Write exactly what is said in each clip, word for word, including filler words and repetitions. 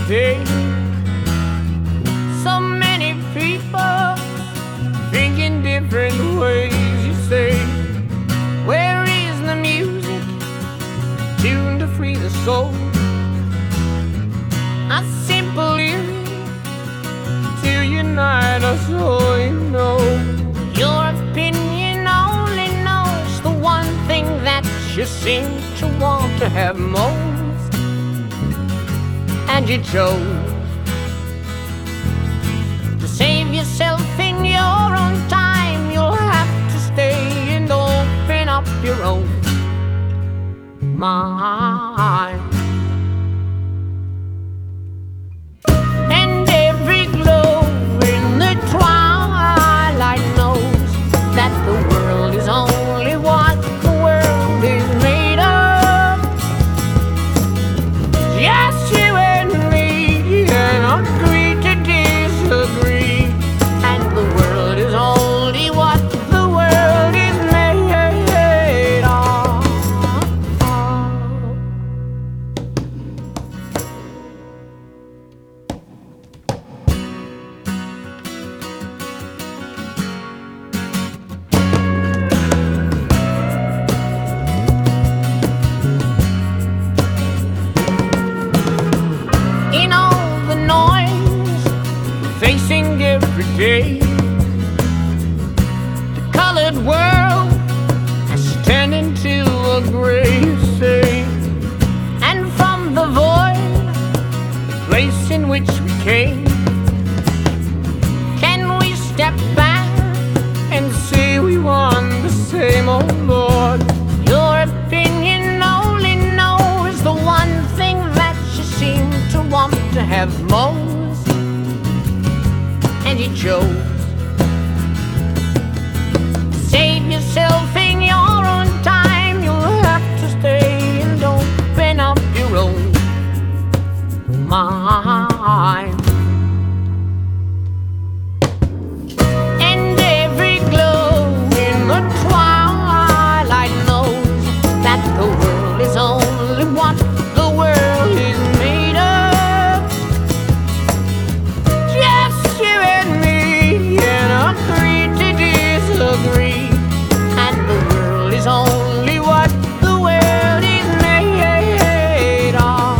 day. So many people think in different ways. You say, where is the music tuned to free the soul? A simple lyric to unite us all, you know. Your opinion only knows the one thing that you seem to want to have most, and you chose to save yourself in your own time. You'll have to stay and open up your own mind. And every glow in the twilight knows that the world is only what the world is made of. Just you and me, and agree to disagree. And the world is only what the world is made of. In all the noise facing every day, the colored world has turned into a gray sea. And from the void, the place in which we came, can we step back and say we want the same, oh Lord? Your opinion only knows the one thing that you seem to want to have most, and you chose to save yourself in your own time. You'll have to stay and open up your own mind. And every glow in the twilight knows that the world is only what the world is made of. Just you and me, and agree to disagree. And the world is only what the world is made of.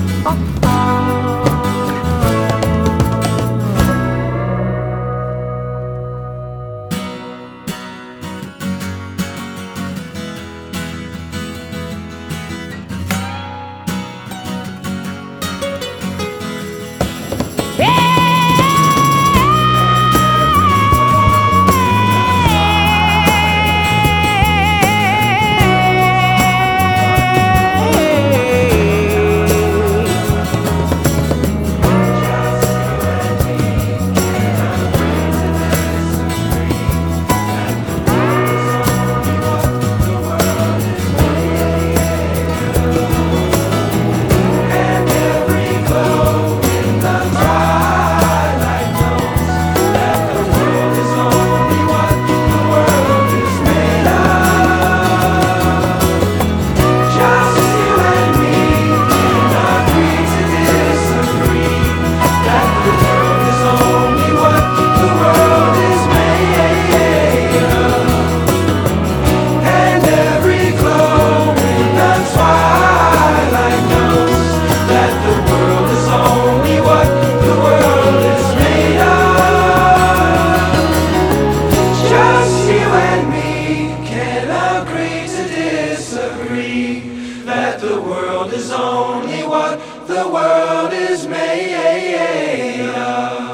That the world is only what the world is made of.